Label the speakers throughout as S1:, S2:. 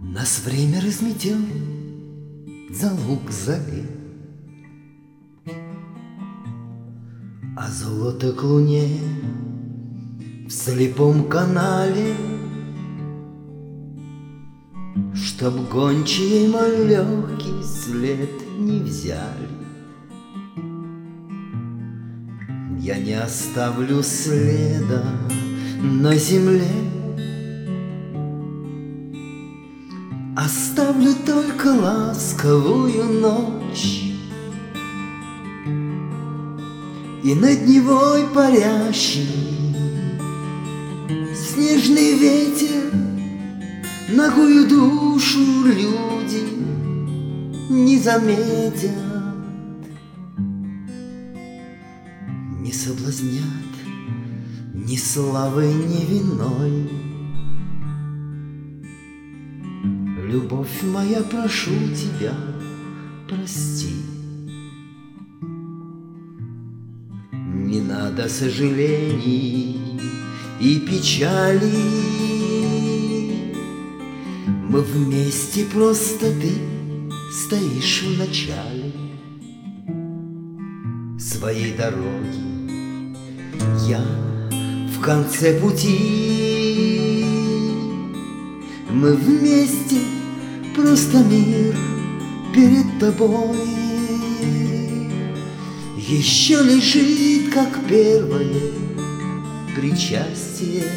S1: Нас время разметет за луг зари, а золото к луне в слепом канале, чтоб гончие мой легкий след не взяли. Я не оставлю следа на земле, оставлю только ласковую ночь и над Невой парящий снежный ветер. Нагую душу люди не заметят, не соблазнят ни славой, ни виной. Любовь моя, прошу тебя, прости. Не надо сожалений и печали. Мы вместе, просто ты стоишь в начале своей дороги, я в конце пути. Мы вместе, просто мир перед тобой еще лежит, как первое причастие.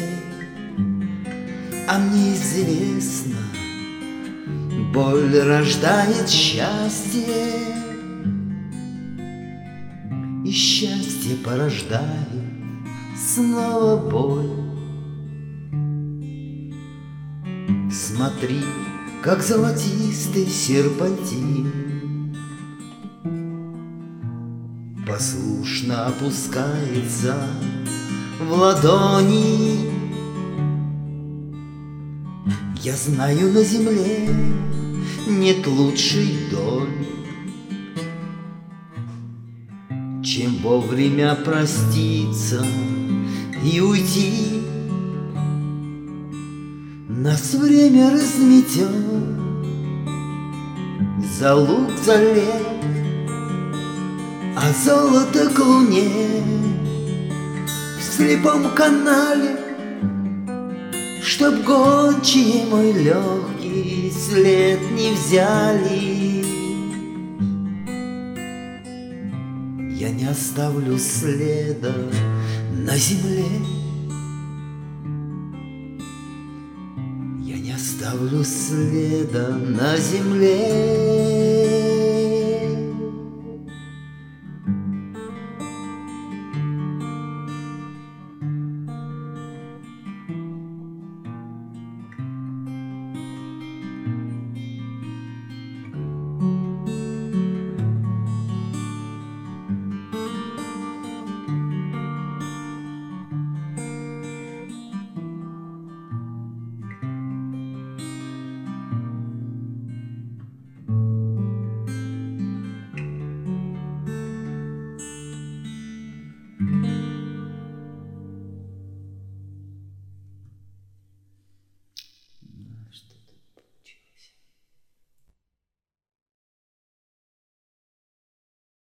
S1: А мне известно, боль рождает счастье, и счастье порождает снова боль. Смотри, как золотистый серпантин послушно опускается в ладони. Я знаю, на земле нет лучшей доли, чем вовремя проститься и уйти. Нас время разметет за луг, за лес, а золото к луне в слепом канале, чтоб гончие мой легкий след не взяли. Я не оставлю следа на земле, я не оставлю следа на земле.